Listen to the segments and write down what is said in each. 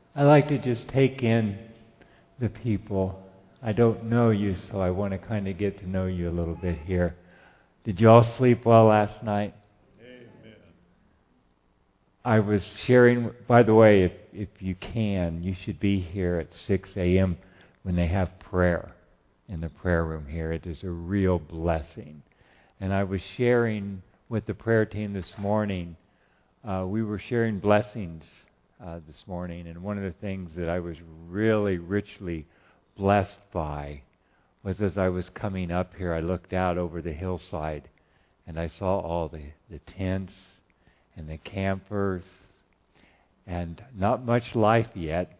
I like to just take in the people. I don't know you, so I want to kind of get to know you a little bit here. Did you all sleep well last night? Amen. I was sharing, by the way, if you can, you should be here at 6 a.m. when they have prayer in the prayer room here. It is a real blessing. And I was sharing with the prayer team this morning. We were sharing blessings this morning, and one of the things that I was really richly blessed by was as I was coming up here, I looked out over the hillside and I saw all the tents and the campers and not much life yet,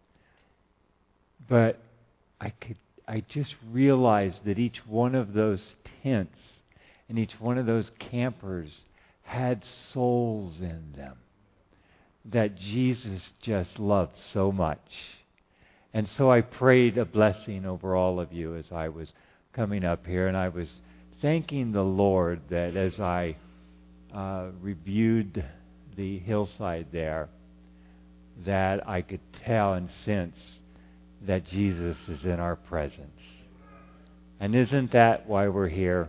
but I just realized that each one of those tents and each one of those campers had souls in them that Jesus just loved so much. And so I prayed a blessing over all of you as I was coming up here, and I was thanking the Lord that as I reviewed the hillside there, that I could tell and sense that Jesus is in our presence. And isn't that why we're here?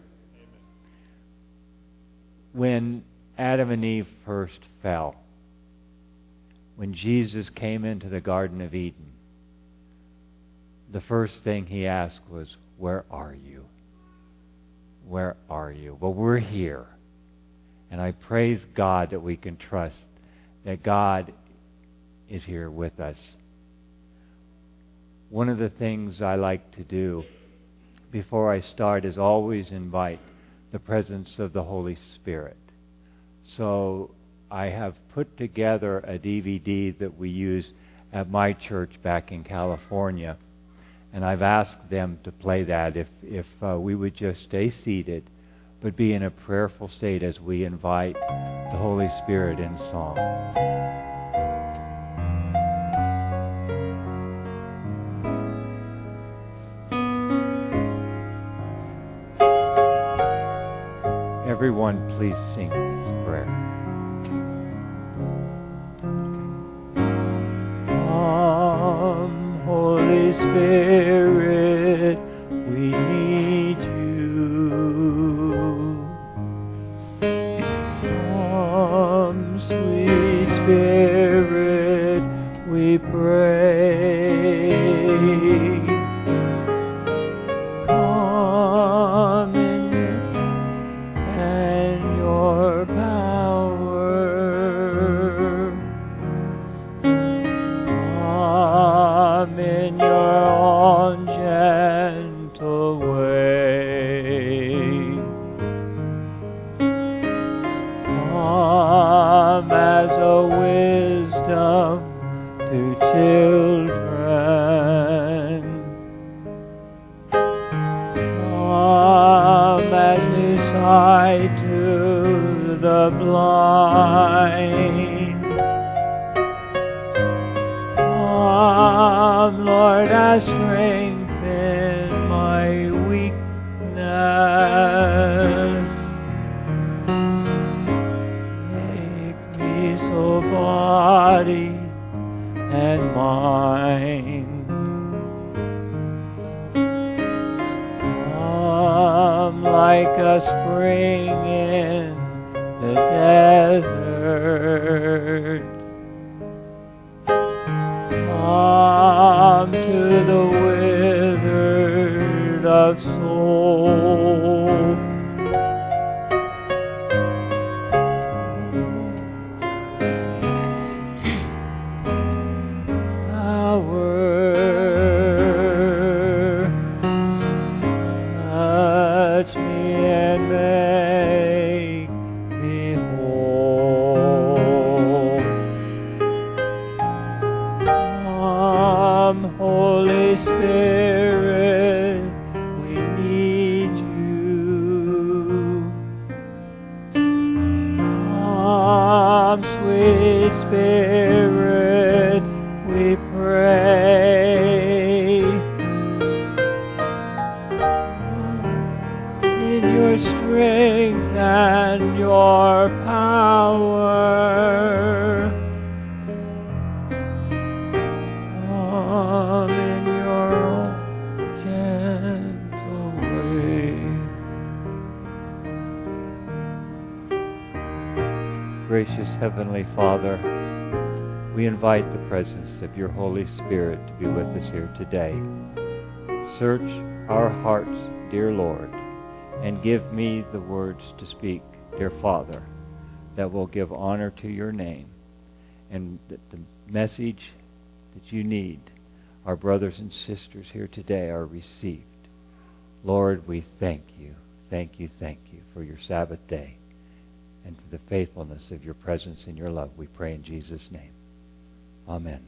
When Adam and Eve first fell, when Jesus came into the Garden of Eden, the first thing he asked was, "Where are you? Where are you?" Well, we're here. And I praise God that we can trust that God is here with us. One of the things I like to do before I start is always invite the presence of the Holy Spirit. So I have put together a DVD that we use at my church back in California, and I've asked them to play that if we would just stay seated but be in a prayerful state as we invite the Holy Spirit in song. Everyone, please sing this prayer. Come, Holy Spirit, we need you. Come, sweet Spirit, we pray. Come in your power. Come in your own gentle way. Come as a wisdom to children. Come as new sight to the blind. Come, Lord, as strength in my weakness. Make me so body and mind. Come like a spring in the desert. Come to the withered of soul. Touch me and make me whole. Come, Holy Spirit. gracious Heavenly Father, we invite the presence of your Holy Spirit to be with us here today. Search our hearts, dear Lord, and give me the words to speak, dear Father, that will give honor to your name, and that the message that you need, our brothers and sisters here today, are received. Lord, we thank you for your Sabbath day and for the faithfulness of your presence and your love. We pray in Jesus' name. Amen.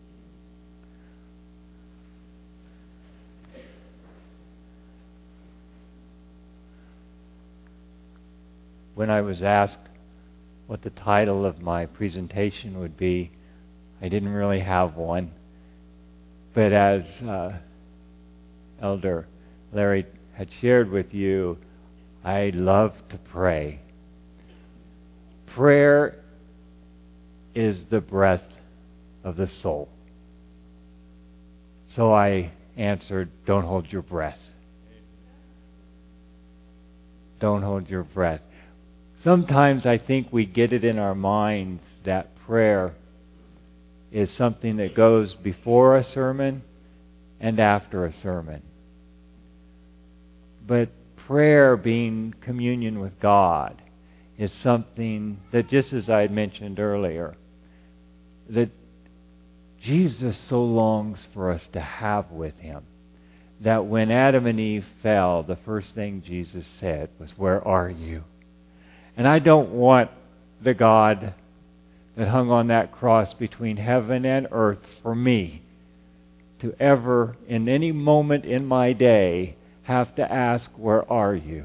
When I was asked what the title of my presentation would be, I didn't really have one. But as Elder Larry had shared with you, I love to pray. Prayer is the breath of the soul. So I answered, don't hold your breath. Don't hold your breath. Sometimes I think we get it in our minds that prayer is something that goes before a sermon and after a sermon. But prayer, being communion with God, is something that, just as I had mentioned earlier, that Jesus so longs for us to have with Him, that when Adam and Eve fell, the first thing Jesus said was, "Where are you?" And I don't want the God that hung on that cross between heaven and earth for me to ever, in any moment in my day, have to ask, "Where are you?"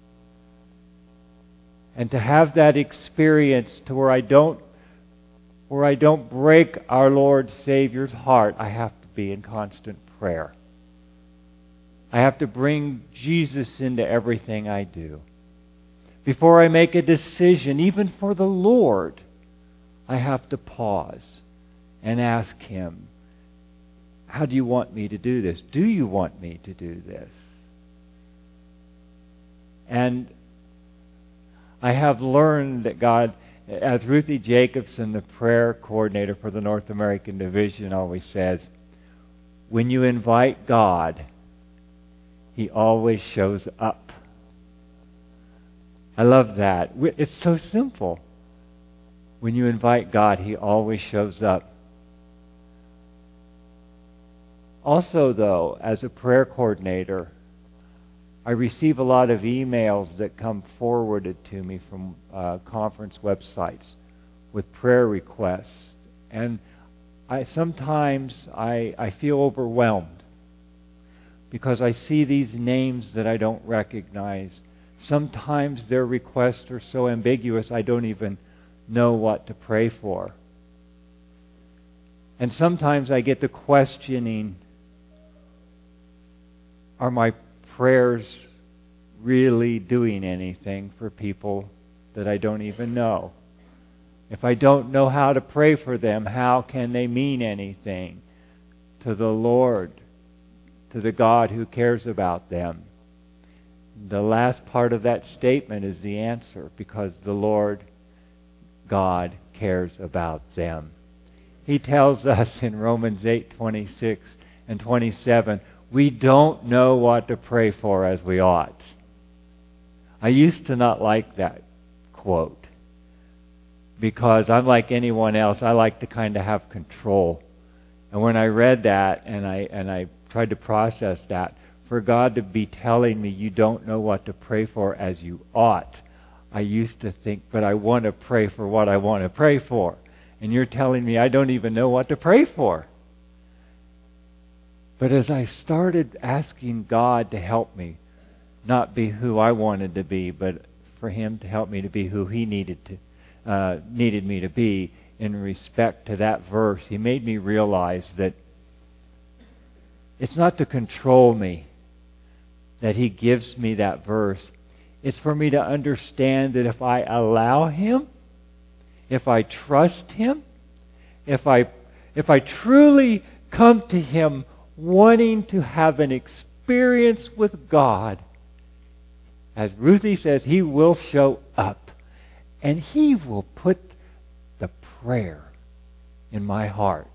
And to have that experience to where I don't break our Lord Savior's heart, I have to be in constant prayer. I have to bring Jesus into everything I do. Before I make a decision, even for the Lord, I have to pause and ask Him, how do you want me to do this? Do you want me to do this? And I have learned that God, as Ruthie Jacobson, the prayer coordinator for the North American Division, always says, when you invite God, He always shows up. I love that. It's so simple. When you invite God, He always shows up. Also, though, as a prayer coordinator, I receive a lot of emails that come forwarded to me from conference websites with prayer requests. And sometimes I feel overwhelmed because I see these names that I don't recognize. Sometimes their requests are so ambiguous I don't even know what to pray for. And sometimes I get to questioning, are my prayers really doing anything for people that I don't even know? If I don't know how to pray for them, how can they mean anything to the Lord, to the God who cares about them? The last part of that statement is the answer, because the Lord God cares about them. He tells us in Romans 8:26 and 27, we don't know what to pray for as we ought. I used to not like that quote, because I'm like anyone else. I like to kind of have control. And when I read that and I tried to process that, for God to be telling me you don't know what to pray for as you ought, I used to think, but I want to pray for what I want to pray for. And you're telling me I don't even know what to pray for. But as I started asking God to help me, not be who I wanted to be, but for Him to help me to be who He needed me to be in respect to that verse, He made me realize that it's not to control me that He gives me that verse. It's for me to understand that if I allow Him, if I trust Him, if I truly come to Him wanting to have an experience with God, as Ruthie says, He will show up. And He will put prayer in my heart.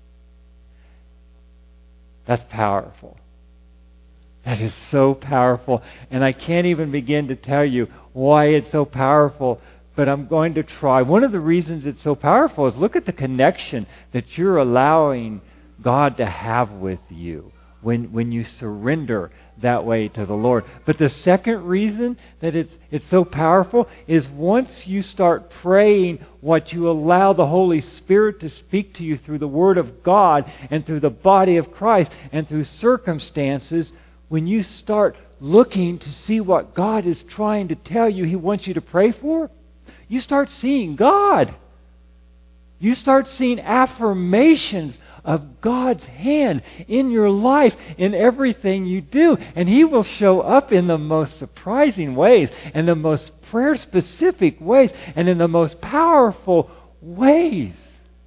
That's powerful. That is so powerful. And I can't even begin to tell you why it's so powerful, but I'm going to try. One of the reasons it's so powerful is look at the connection that you're allowing God to have with you when you surrender that way to the Lord. But the second reason that it's so powerful is once you start praying what you allow the Holy Spirit to speak to you through the Word of God and through the body of Christ and through circumstances, when you start looking to see what God is trying to tell you He wants you to pray for, you start seeing God. You start seeing affirmations of God's hand in your life, in everything you do. And He will show up in the most surprising ways, and the most prayer-specific ways, and in the most powerful ways.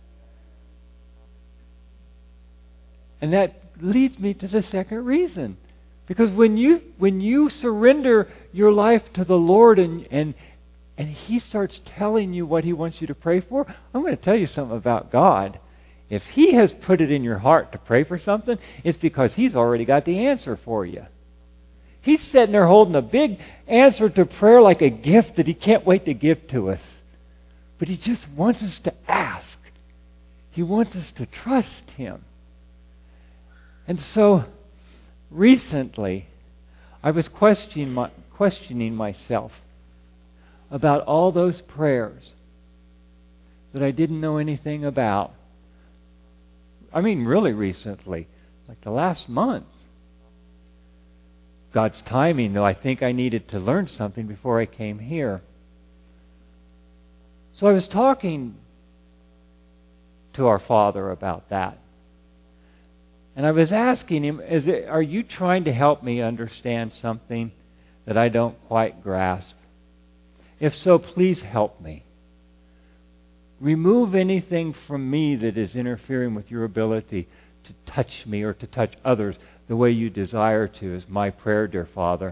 And that leads me to the second reason. Because when you surrender your life to the Lord and He starts telling you what He wants you to pray for, I'm going to tell you something about God. If He has put it in your heart to pray for something, it's because He's already got the answer for you. He's sitting there holding a big answer to prayer like a gift that He can't wait to give to us. But He just wants us to ask. He wants us to trust Him. And so, recently, I was questioning myself about all those prayers that I didn't know anything about. I mean, really recently, like the last month. God's timing, though, I think I needed to learn something before I came here. So I was talking to our Father about that. And I was asking Him, are you trying to help me understand something that I don't quite grasp? If so, please help me. Remove anything from me that is interfering with your ability to touch me or to touch others the way you desire to, is my prayer, dear Father.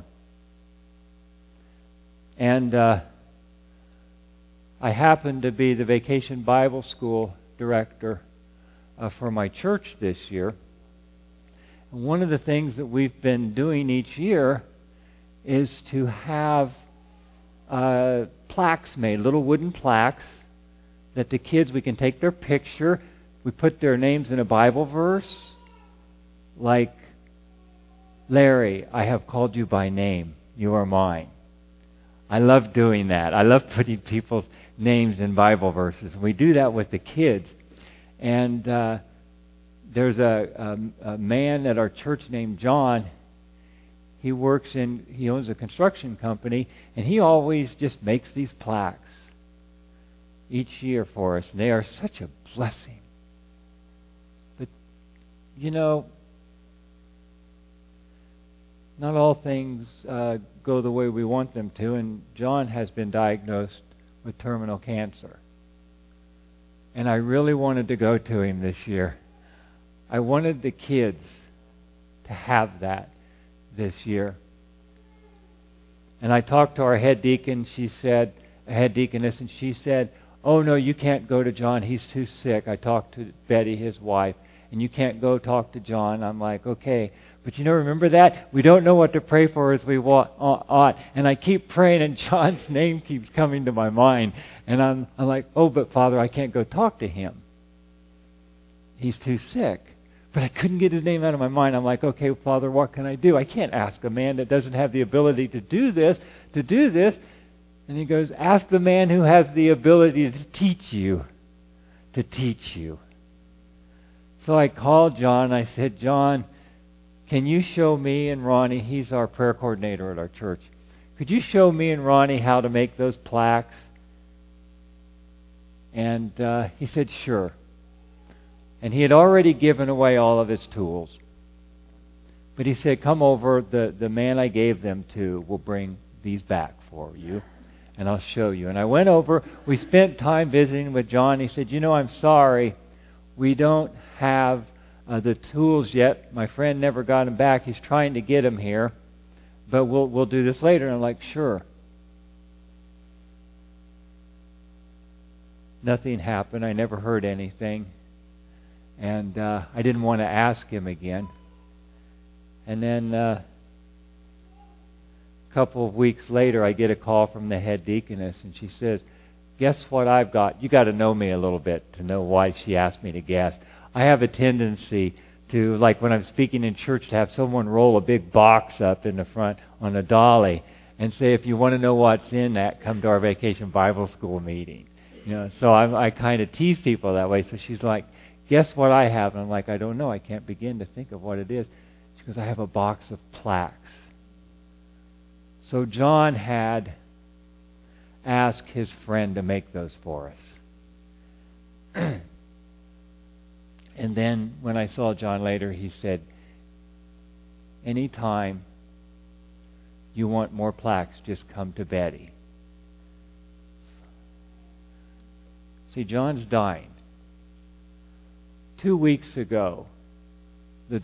And I happen to be the Vacation Bible School director for my church this year. And one of the things that we've been doing each year is to have plaques made, little wooden plaques, that the kids, we can take their picture, we put their names in a Bible verse, like, Larry, I have called you by name, you are mine. I love doing that. I love putting people's names in Bible verses. We do that with the kids. And there's a man at our church named John. He owns a construction company, and he always just makes these plaques each year for us, and they are such a blessing. But, not all things go the way we want them to, and John has been diagnosed with terminal cancer. And I really wanted to go to him this year. I wanted the kids to have that this year. And I talked to our head deacon, head deaconess, and she said, oh no, you can't go to John, he's too sick. I talked to Betty, his wife, and you can't go talk to John. I'm like, okay. But remember that? We don't know what to pray for as we ought. And I keep praying, and John's name keeps coming to my mind. And I'm like, oh, but Father, I can't go talk to him. He's too sick. But I couldn't get his name out of my mind. I'm like, okay, Father, what can I do? I can't ask a man that doesn't have the ability to do this. And he goes, ask the man who has the ability to teach you. So I called John. I said, John, can you show me and Ronnie, he's our prayer coordinator at our church, could you show me and Ronnie how to make those plaques? And he said, sure. And he had already given away all of his tools. But he said, come over, the man I gave them to will bring these back for you, and I'll show you. And I went over, we spent time visiting with John. He said, I'm sorry, we don't have the tools yet. My friend never got them back. He's trying to get them here, but we'll do this later. And I'm like, sure. nothing happened. I never heard anything. And I didn't want to ask him again. And then a couple of weeks later, I get a call from the head deaconess, and she says, guess what I've got? You got to know me a little bit to know why she asked me to guess. I have a tendency to, like when I'm speaking in church, to have someone roll a big box up in the front on a dolly and say, if you want to know what's in that, come to our Vacation Bible School meeting. So I kind of tease people that way. So she's like, guess what I have? And I'm like, I don't know. I can't begin to think of what it is. She goes, I have a box of plaques. So John had asked his friend to make those for us. And then when I saw John later, he said, anytime you want more plaques, just come to Betty. See, John's dying. 2 weeks ago, a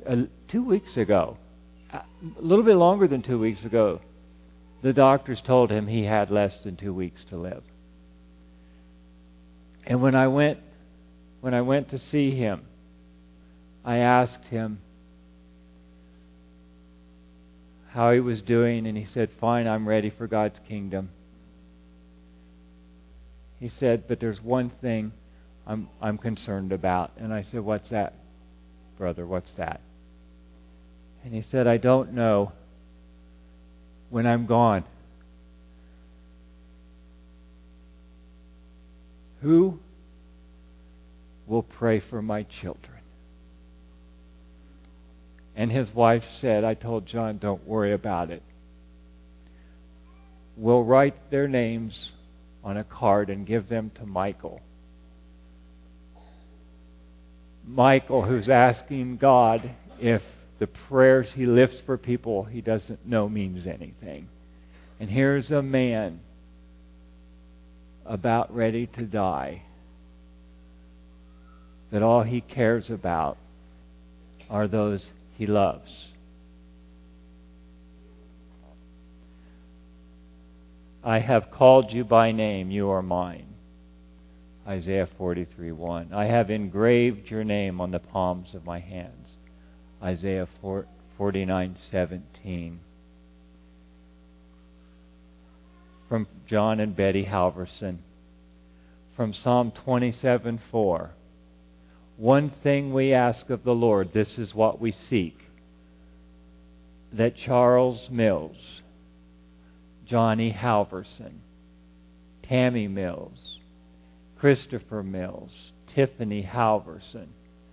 little bit longer than 2 weeks ago, the doctors told him he had less than 2 weeks to live. And when I went to see him, I asked him how he was doing, and he said, fine, I'm ready for God's kingdom. He said, but there's one thing I'm concerned about. And I said, what's that, brother? What's that? And he said, I don't know when I'm gone who will pray for my children. And his wife said, I told John, don't worry about it. We'll write their names on a card and give them to Michael. Michael, who's asking God if the prayers he lifts for people he doesn't know means anything. And here's a man about ready to die, that all he cares about are those he loves. I have called you by name, you are mine. Isaiah 43:1. I have engraved your name on the palms of my hands. Isaiah 49:17. From John and Betty Halverson. From Psalm 27:4. One thing we ask of the Lord, this is what we seek. That Charles Mills, Johnny Halverson, Tammy Mills, Christopher Mills, Tiffany Halverson,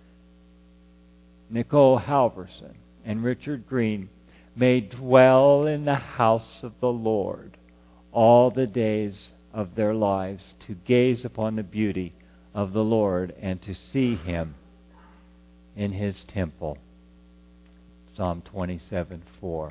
Nicole Halverson, and Richard Green may dwell in the house of the Lord all the days of their lives, to gaze upon the beauty of the Lord and to see Him in His temple. Psalm 27:4.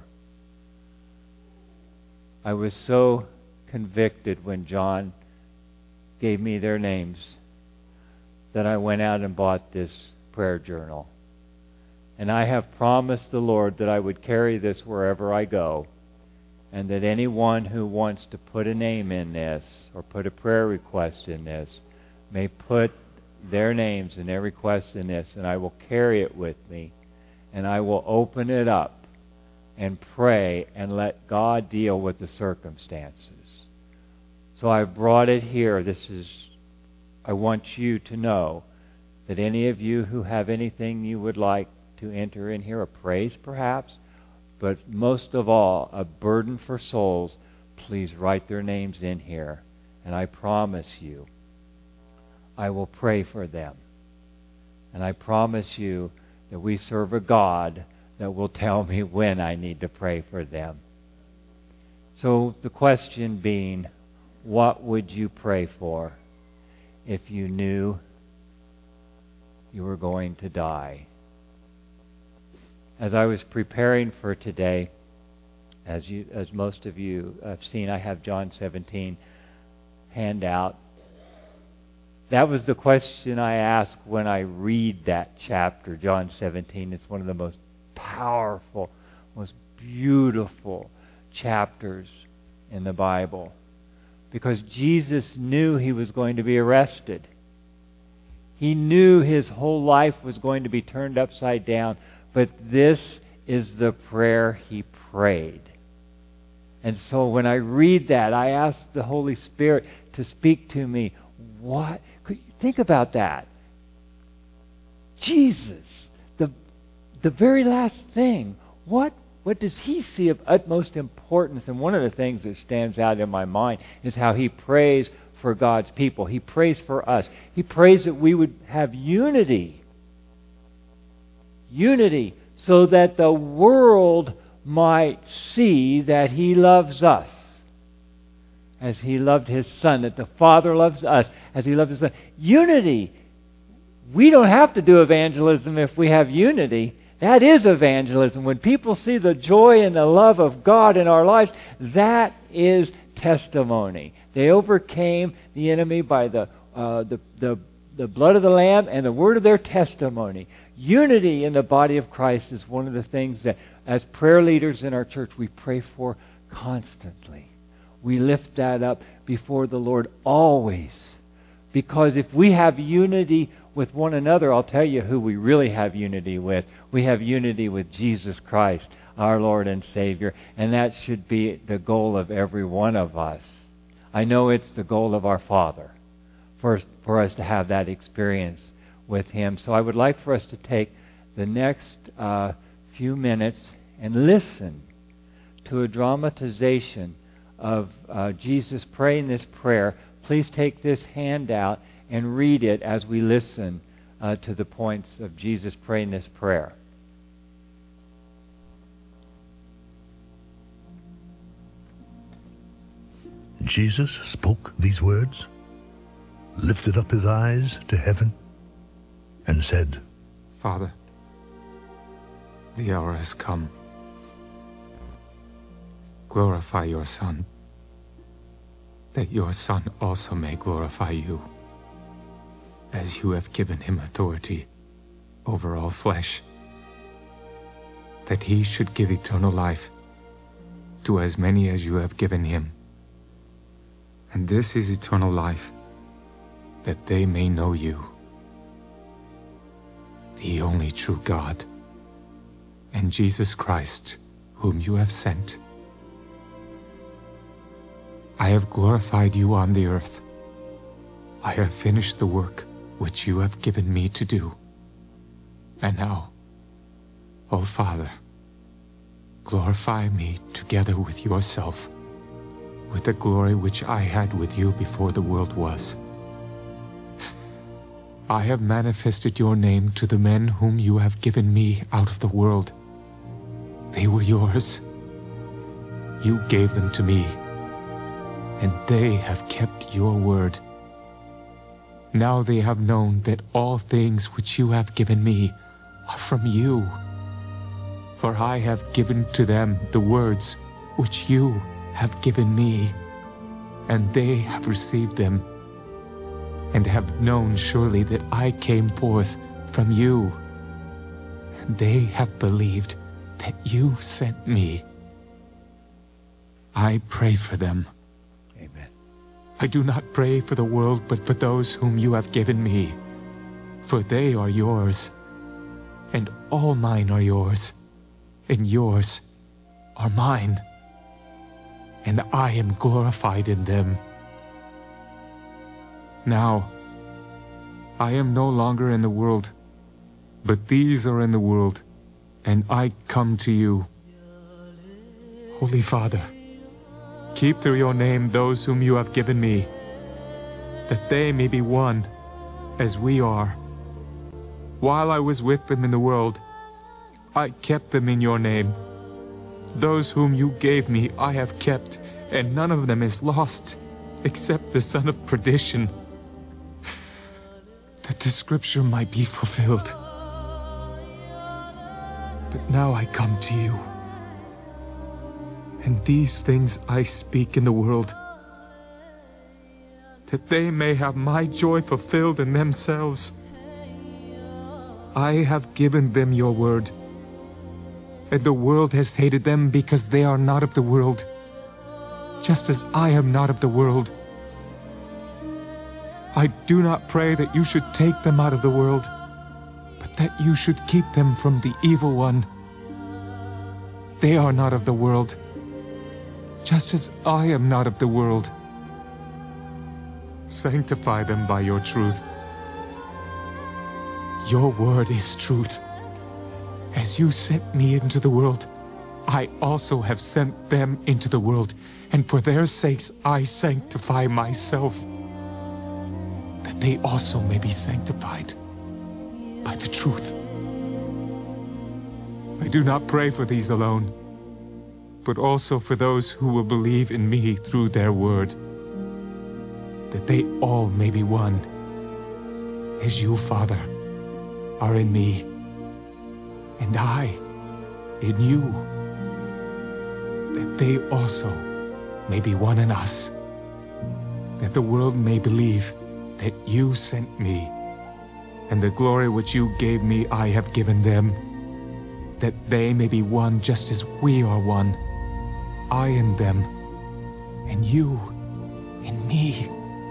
I was so convicted when John gave me their names that I went out and bought this prayer journal. And I have promised the Lord that I would carry this wherever I go, and that anyone who wants to put a name in this or put a prayer request in this may put their names and their requests in this, and I will carry it with me, and I will open it up and pray and let God deal with the circumstances. So I brought it here. I want you to know that any of you who have anything you would like to enter in here, a praise perhaps, but most of all, a burden for souls, please write their names in here. And I promise you, I will pray for them. And I promise you that we serve a God that will tell me when I need to pray for them. So the question being, what would you pray for if you knew you were going to die? As I was preparing for today, as most of you have seen, I have John 17 handout. That was the question I ask when I read that chapter, John 17. It's one of the most powerful, most beautiful chapters in the Bible, because Jesus knew he was going to be arrested. He knew his whole life was going to be turned upside down, but this is the prayer he prayed. And so when I read that, I ask the Holy Spirit to speak to me. What? Think about that. Jesus, the very last thing, what does he see of utmost importance? And one of the things that stands out in my mind is how he prays for God's people. He prays for us. He prays that we would have unity. Unity, so that the world might see that he loves us as he loved his Son, that the Father loves us as he loved his Son. Unity. We don't have to do evangelism if we have unity. That is evangelism. When people see the joy and the love of God in our lives, that is testimony. They overcame the enemy by the blood of the Lamb and the word of their testimony. Unity in the body of Christ is one of the things that, as prayer leaders in our church, we pray for constantly. We lift that up before the Lord always. Because if we have unity with one another, I'll tell you who we really have unity with. We have unity with Jesus Christ, our Lord and Savior. And that should be the goal of every one of us. I know it's the goal of our Father for us to have that experience with Him. So I would like for us to take the next few minutes and listen to a dramatization of Jesus praying this prayer. Please take this handout and read it as we listen to the points of Jesus praying this prayer. Jesus spoke these words, lifted up his eyes to heaven, and said, Father, the hour has come. Glorify your Son, that your Son also may glorify you, as you have given him authority over all flesh, that he should give eternal life to as many as you have given him. And this is eternal life, that they may know you, the only true God, and Jesus Christ, whom you have sent. I have glorified you on the earth. I have finished the work which you have given me to do. And now, O Father, glorify me together with yourself, with the glory which I had with you before the world was. I have manifested your name to the men whom you have given me out of the world. They were yours. You gave them to me, and they have kept your word. Now they have known that all things which you have given me are from you. For I have given to them the words which you have given me, and they have received them, and have known surely that I came forth from you. And they have believed that you sent me. I pray for them. Amen. I do not pray for the world, but for those whom you have given me, for they are yours, and all mine are yours, and yours are mine, and I am glorified in them. Now, I am no longer in the world, but these are in the world, and I come to you. Holy Father, keep through your name those whom you have given me, that they may be one as we are. While I was with them in the world, I kept them in your name. Those whom you gave me I have kept, and none of them is lost, except the son of perdition, that the scripture might be fulfilled. But now I come to you, and these things I speak in the world, that they may have my joy fulfilled in themselves. I have given them your word, and the world has hated them because they are not of the world, just as I am not of the world. I do not pray that you should take them out of the world, but that you should keep them from the evil one. They are not of the world, just as I am not of the world. Sanctify them by your truth. Your word is truth. As you sent me into the world, I also have sent them into the world, and for their sakes I sanctify myself, that they also may be sanctified by the truth. I do not pray for these alone, but also for those who will believe in me through their word, that they all may be one, as you, Father, are in me, and I in you, that they also may be one in us, that the world may believe that you sent me, and the glory which you gave me I have given them, that they may be one just as we are one, I in them, and you in me,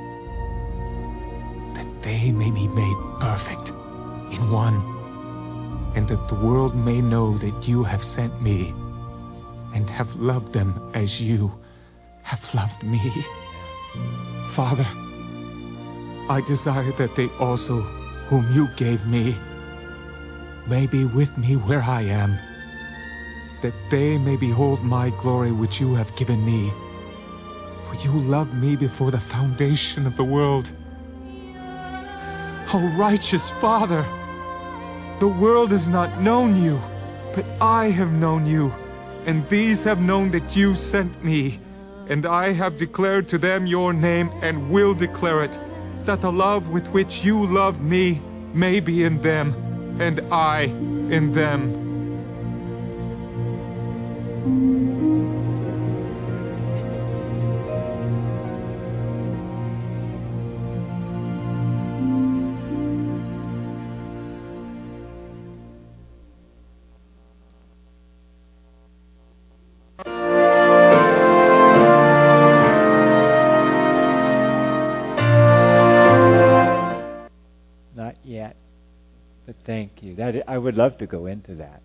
that they may be made perfect in one, and that the world may know that you have sent me, and have loved them as you have loved me. Father, I desire that they also, whom you gave me, may be with me where I am, that they may behold my glory which you have given me. For you loved me before the foundation of the world. O righteous Father, the world has not known you, but I have known you, and these have known that you sent me, and I have declared to them your name, and will declare it, that the love with which you loved me may be in them, and I in them. Not yet, but thank you. I would love to go into that.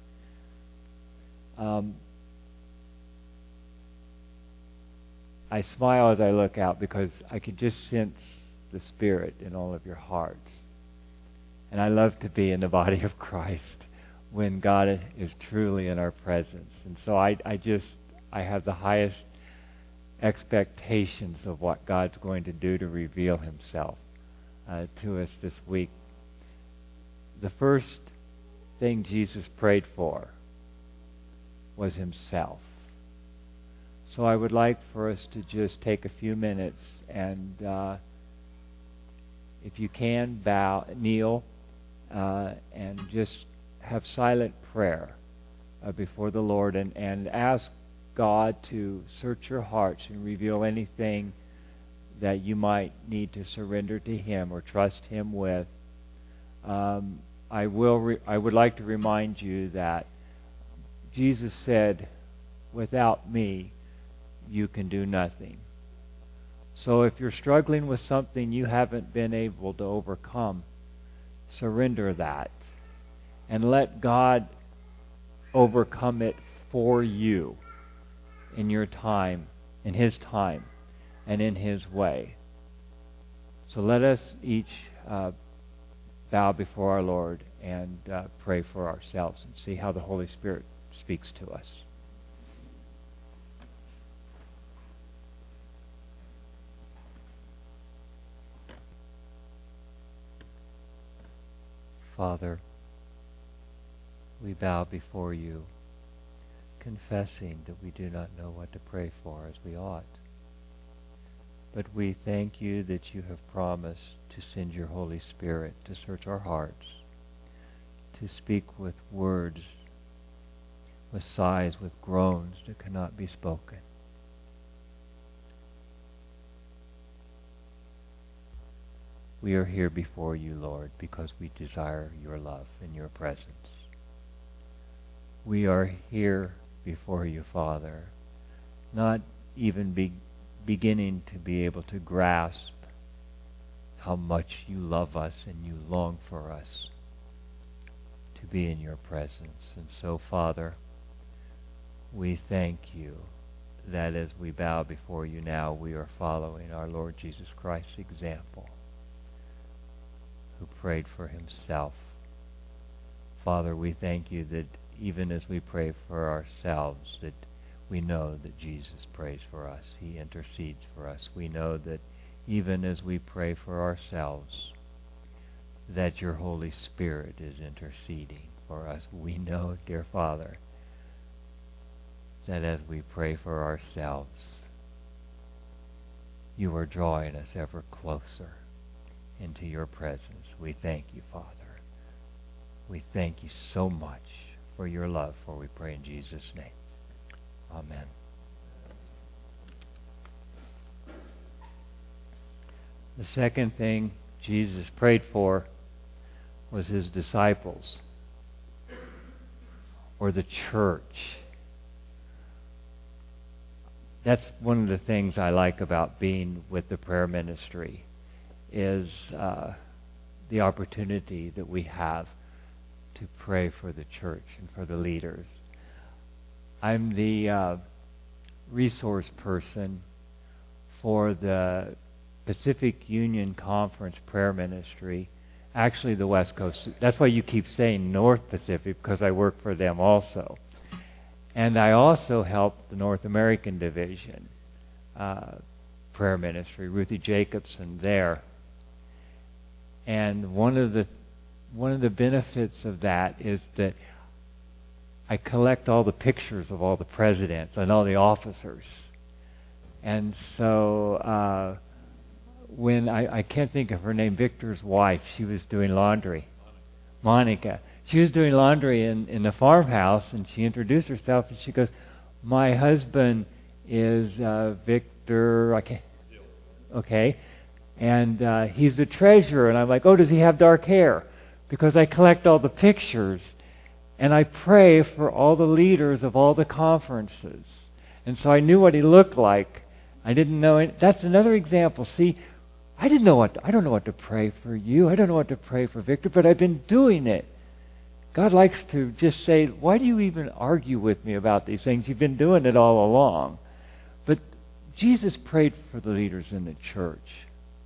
I smile as I look out because I could just sense the Spirit in all of your hearts. And I love to be in the body of Christ when God is truly in our presence. And so I have the highest expectations of what God's going to do to reveal Himself to us this week. The first thing Jesus prayed for was Himself. So I would like for us to just take a few minutes and, if you can, kneel, and just have silent prayer before the Lord, and ask God to search your hearts and reveal anything that you might need to surrender to Him or trust Him with. I would like to remind you that Jesus said, "Without me, you can do nothing." So if you're struggling with something you haven't been able to overcome, surrender that and let God overcome it for you in your time, in His time, and in His way. So let us each bow before our Lord and pray for ourselves and see how the Holy Spirit speaks to us. Father, we bow before you, confessing that we do not know what to pray for as we ought. But we thank you that you have promised to send your Holy Spirit to search our hearts, to speak with words, with sighs, with groans that cannot be spoken. We are here before you, Lord, because we desire your love and your presence. We are here before you, Father, not even beginning to be able to grasp how much you love us and you long for us to be in your presence. And so, Father, we thank you that as we bow before you now, we are following our Lord Jesus Christ's example, who prayed for himself. Father, we thank you that even as we pray for ourselves, that we know that Jesus prays for us. He intercedes for us. We know that even as we pray for ourselves, that your Holy Spirit is interceding for us. We know, dear Father, that as we pray for ourselves, you are drawing us ever closer into your presence. We thank you, Father. We thank you so much for your love, for we pray in Jesus' name. Amen. The second thing Jesus prayed for was his disciples, or the church. That's one of the things I like about being with the prayer ministry, is the opportunity that we have to pray for the church and for the leaders. I'm the resource person for the Pacific Union Conference prayer ministry, actually the West Coast. That's why you keep saying North Pacific, because I work for them also. And I also help the North American Division prayer ministry, Ruthie Jacobson there. And one of the benefits of that is that I collect all the pictures of all the presidents and all the officers. And so when I can't think of her name, Victor's wife, she was doing laundry. Monica. She was doing laundry in the farmhouse, and she introduced herself, and she goes, "My husband is Victor." Okay. And he's the treasurer. And I'm like, "Oh, does he have dark hair?" Because I collect all the pictures, and I pray for all the leaders of all the conferences. And so I knew what he looked like. I didn't know it. That's another example. See, I don't know what to pray for you. I don't know what to pray for Victor, but I've been doing it. God likes to just say, "Why do you even argue with me about these things? You've been doing it all along." But Jesus prayed for the leaders in the church.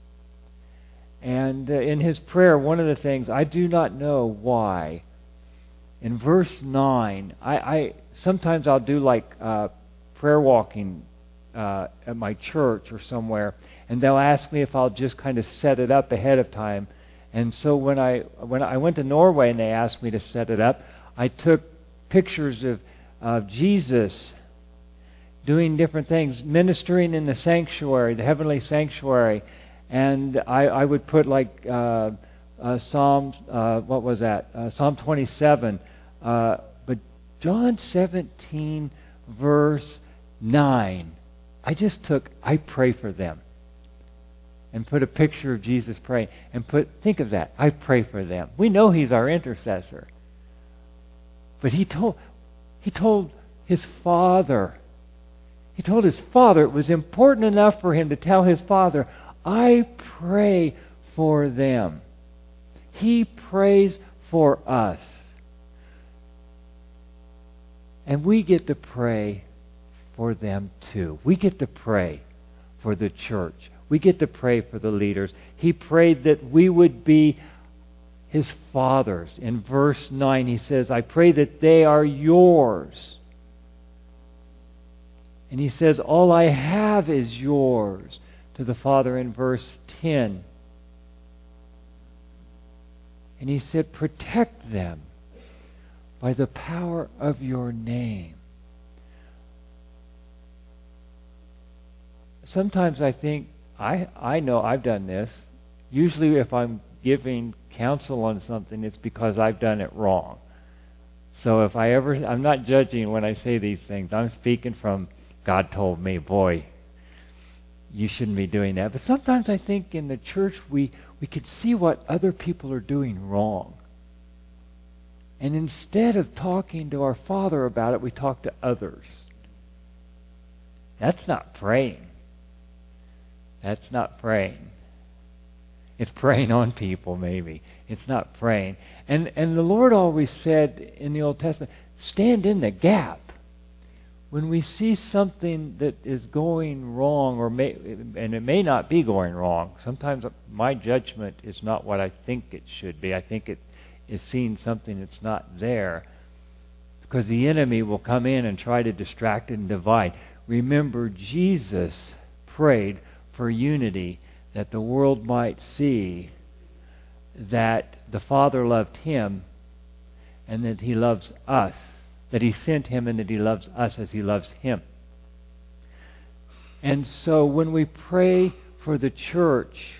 And in his prayer, one of the things, I do not know why, in verse 9, I sometimes I'll do like prayer walking at my church or somewhere, and they'll ask me if I'll just kind of set it up ahead of time. And so when I went to Norway and they asked me to set it up, I took pictures of Jesus doing different things, ministering in the sanctuary, the heavenly sanctuary. And I would put like Psalm, what was that? Psalm 27. But John 17, verse 9, I pray for them. And put a picture of Jesus praying. And think of that. I pray for them. We know he's our intercessor. But he told his Father. He told his Father it was important enough for him to tell his Father, "I pray for them." He prays for us. And we get to pray for them too. We get to pray for the church. We get to pray for the leaders. He prayed that we would be his fathers. In verse 9 he says, "I pray that they are yours." And he says, "All I have is yours," to the Father in verse 10. And he said, "Protect them by the power of your name." Sometimes I think, I know I've done this. Usually if I'm giving counsel on something, it's because I've done it wrong. So I'm not judging when I say these things. I'm speaking from God told me, boy, you shouldn't be doing that. But sometimes I think in the church we could see what other people are doing wrong. And instead of talking to our Father about it, we talk to others. That's not praying. That's not praying. It's preying on people, maybe. It's not praying. And the Lord always said in the Old Testament, stand in the gap. When we see something that is going wrong, and it may not be going wrong, sometimes my judgment is not what I think it should be. I think it is seeing something that's not there. Because the enemy will come in and try to distract and divide. Remember, Jesus prayed for unity, that the world might see that the Father loved him and that he loves us, that he sent him and that he loves us as he loves him. And so when we pray for the church,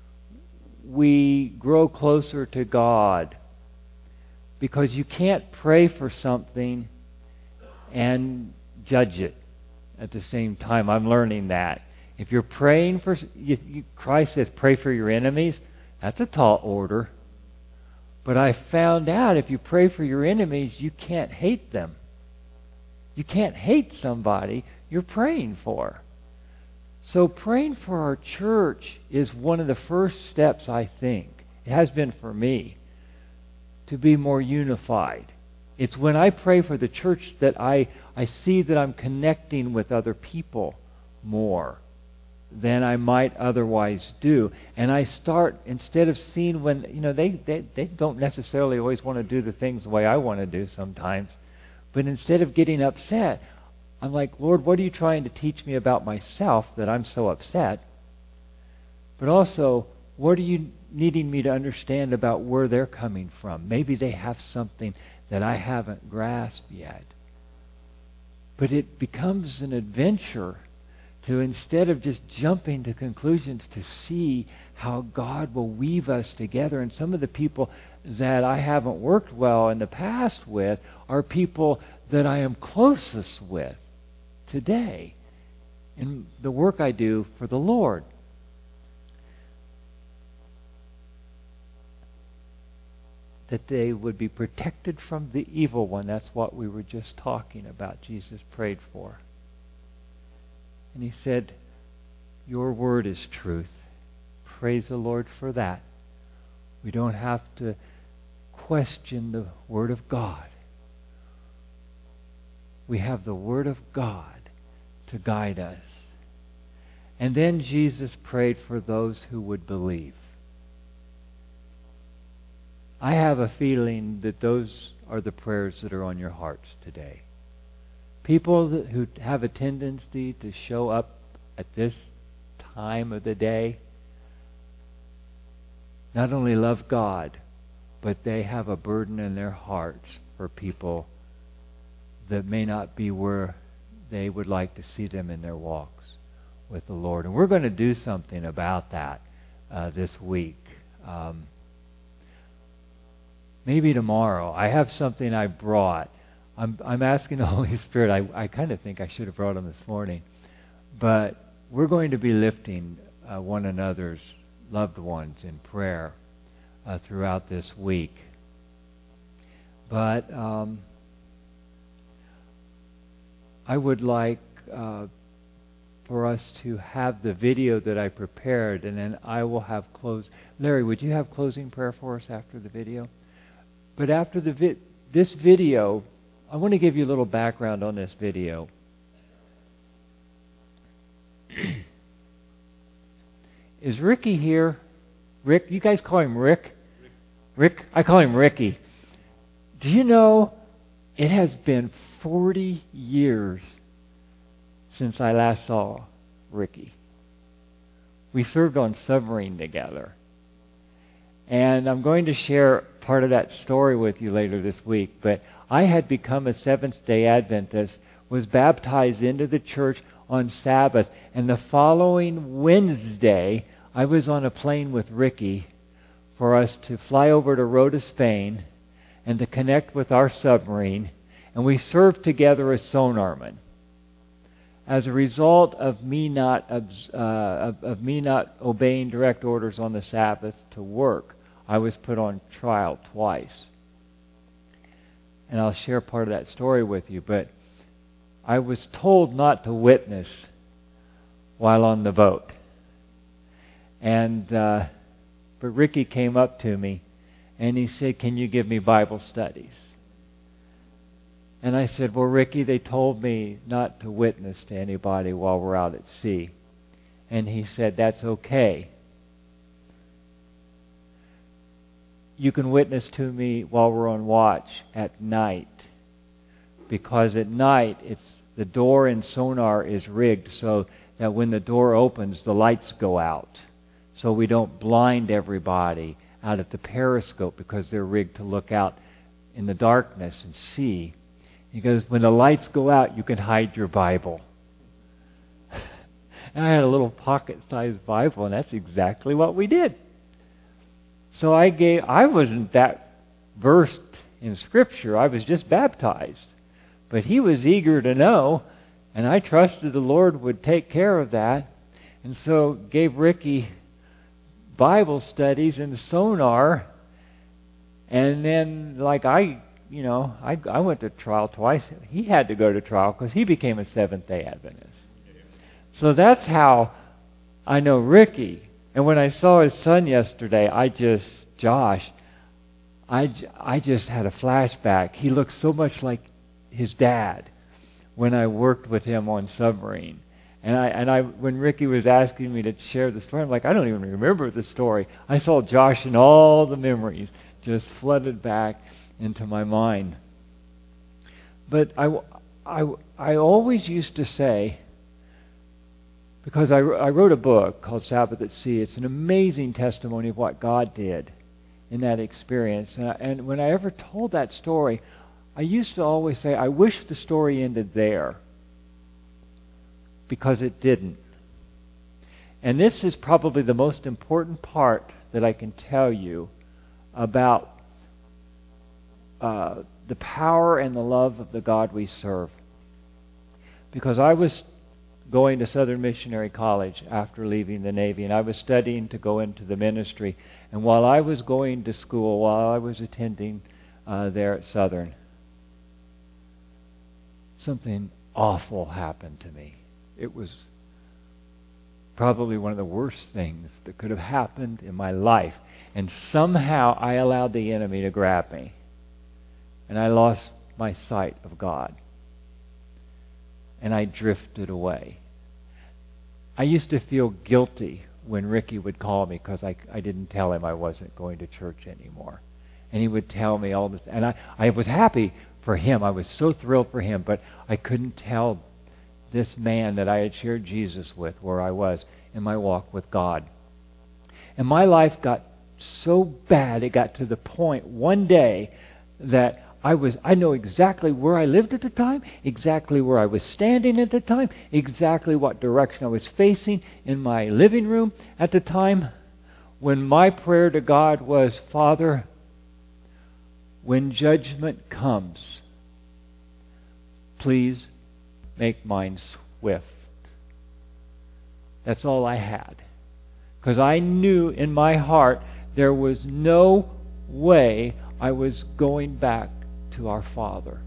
we grow closer to God, because you can't pray for something and judge it at the same time. I'm learning that. If you're praying for, Christ says, pray for your enemies. That's a tall order. But I found out if you pray for your enemies, you can't hate them. You can't hate somebody you're praying for. So praying for our church is one of the first steps, I think. It has been for me, to be more unified. It's when I pray for the church that I see that I'm connecting with other people more than I might otherwise do. And I start, instead of seeing when, they don't necessarily always want to do the things the way I want to do sometimes, but instead of getting upset, I'm like, Lord, what are you trying to teach me about myself that I'm so upset? But also, what are you needing me to understand about where they're coming from? Maybe they have something that I haven't grasped yet. But it becomes an adventure to, instead of just jumping to conclusions, to see how God will weave us together. And some of the people that I haven't worked well in the past with are people that I am closest with today in the work I do for the Lord. That they would be protected from the evil one. That's what we were just talking about. Jesus prayed for. And he said, your word is truth. Praise the Lord for that. We don't have to question the word of God. We have the word of God to guide us. And then Jesus prayed for those who would believe. I have a feeling that those are the prayers that are on your hearts today. People who have a tendency to show up at this time of the day not only love God, but they have a burden in their hearts for people that may not be where they would like to see them in their walks with the Lord. And we're going to do something about that this week. Maybe tomorrow. I have something I brought. I'm asking the Holy Spirit. I kind of think I should have brought them this morning. But we're going to be lifting one another's loved ones in prayer throughout this week. But I would like for us to have the video that I prepared, and then I will have Larry, would you have closing prayer for us after the video? But after this video, I want to give you a little background on this video. Is Ricky here? Rick? You guys call him Rick? Rick? I call him Ricky. Do you know it has been 40 years since I last saw Ricky? We served on submarine together. And I'm going to share part of that story with you later this week. But I had become a Seventh-day Adventist, was baptized into the church on Sabbath, and the following Wednesday, I was on a plane with Ricky for us to fly over to Rota, Spain, and to connect with our submarine, and we served together as sonarmen. As a result of me not obeying direct orders on the Sabbath to work, I was put on trial twice. And I'll share part of that story with you, but I was told not to witness while on the boat. And But Ricky came up to me and he said, "Can you give me Bible studies?" And I said, "Well, Ricky, they told me not to witness to anybody while we're out at sea." And he said, "That's okay. You can witness to me while we're on watch at night. Because at night, the door in sonar is rigged so that when the door opens, the lights go out. So we don't blind everybody out at the periscope because they're rigged to look out in the darkness and see." He goes, "When the lights go out, you can hide your Bible." And I had a little pocket-sized Bible, and that's exactly what we did. So I wasn't that versed in Scripture. I was just baptized. But he was eager to know, and I trusted the Lord would take care of that. And so gave Ricky Bible studies in sonar. And then, I went to trial twice. He had to go to trial because he became a Seventh-day Adventist. So that's how I know Ricky. And when I saw his son yesterday, Josh, I just had a flashback. He looked so much like his dad when I worked with him on Submarine. And when Ricky was asking me to share the story, I'm like, I don't even remember the story. I saw Josh and all the memories just flooded back into my mind. But I always used to say, because I wrote a book called Sabbath at Sea. It's an amazing testimony of what God did in that experience. And when I ever told that story, I used to always say, I wish the story ended there. Because it didn't. And this is probably the most important part that I can tell you about the power and the love of the God we serve. Because I was going to Southern Missionary College after leaving the Navy, and I was studying to go into the ministry. And while I was going to school, while I was attending there at Southern, something awful happened to me. It was probably one of the worst things that could have happened in my life. And somehow I allowed the enemy to grab me. And I lost my sight of God. And I drifted away. I used to feel guilty when Ricky would call me because I didn't tell him I wasn't going to church anymore. And he would tell me all this. And I was happy for him. I was so thrilled for him. But I couldn't tell this man that I had shared Jesus with where I was in my walk with God. And my life got so bad, it got to the point one day that I know exactly where I lived at the time, exactly where I was standing at the time, exactly what direction I was facing in my living room at the time, when my prayer to God was, Father, when judgment comes, please make mine swift. That's all I had. Because I knew in my heart there was no way I was going back to our Father.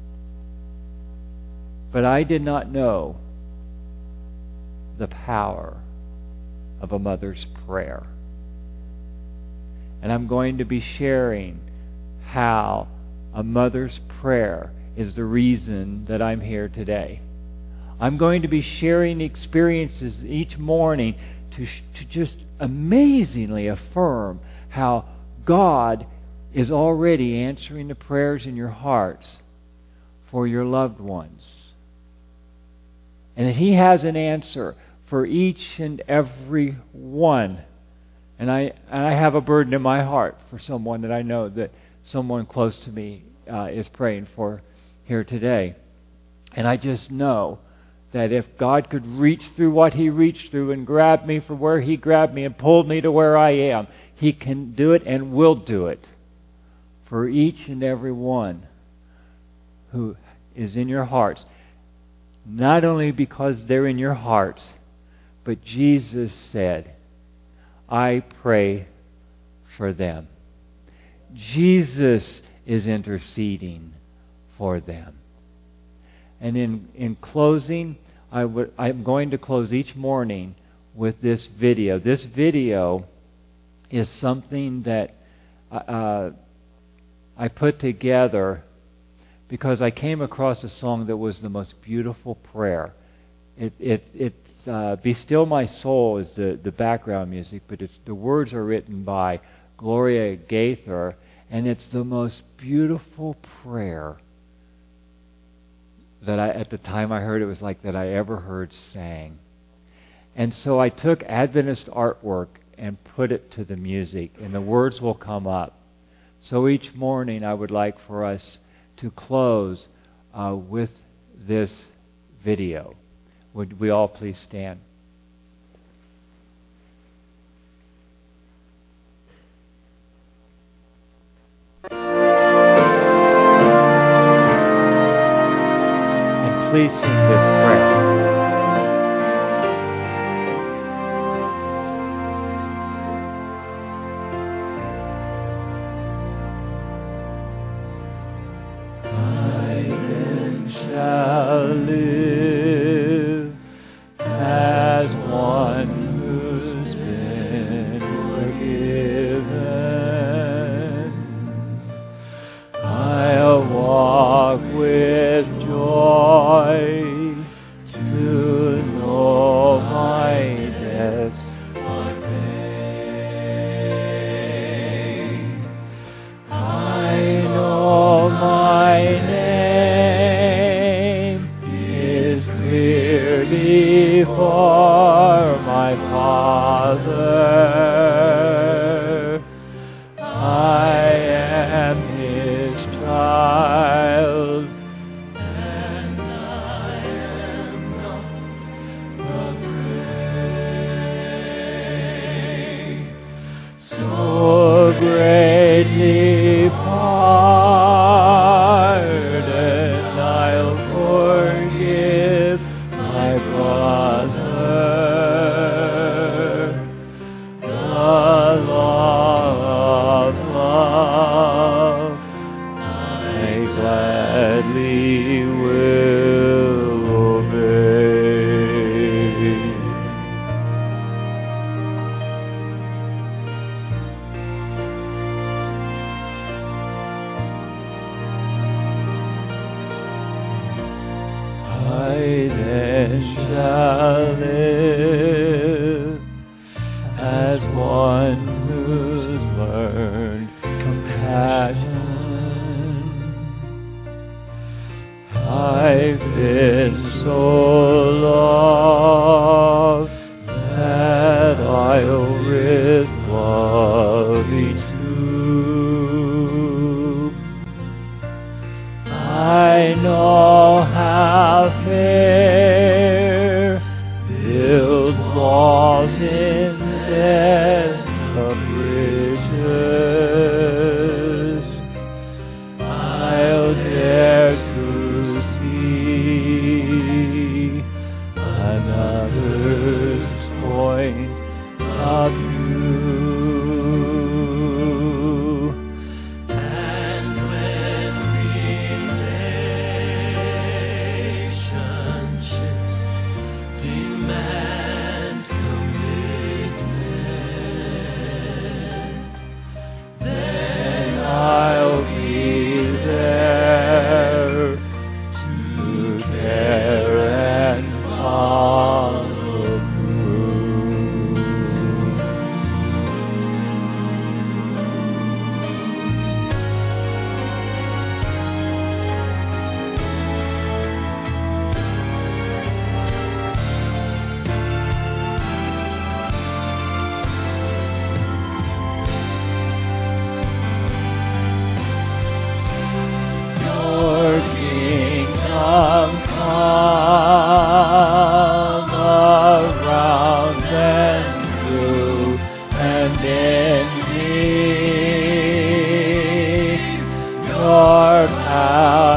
But I did not know the power of a mother's prayer. And I'm going to be sharing how a mother's prayer is the reason that I'm here today. I'm going to be sharing experiences each morning to just amazingly affirm how God is already answering the prayers in your hearts for your loved ones. And that He has an answer for each and every one. And I have a burden in my heart for someone that I know that someone close to me is praying for here today. And I just know that if God could reach through what He reached through and grab me from where He grabbed me and pulled me to where I am, He can do it and will do it for each and every one who is in your hearts. Not only because they're in your hearts, but Jesus said, I pray for them. Jesus is interceding for them. And in closing, I'm going to close each morning with this video. This video is something that I put together because I came across a song that was the most beautiful prayer. It's Be Still My Soul is the background music, but the words are written by Gloria Gaither, and it's the most beautiful prayer that at the time I heard it was like that I ever heard sang. And so I took Adventist artwork and put it to the music, and the words will come up. So each morning I would like for us to close with this video. Would we all please stand? And please sing this prayer. Shall live as one who's been forgiven. I'll walk with joy to know my destiny. I know my name is clear before my Father. I am His child, and I am not afraid. So greatly pardoned, I'll forgive my brother. The law of love I gladly will obey. I then shall live as one who's learned compassion. I've been so loved that I'll risk loving too. I know how fair builds walls instead of bridges. I'll dare to see another's point of view. And when relationships demand commitment, then I'll be there to care and follow through. Your kingdom come around and through and in me. Your power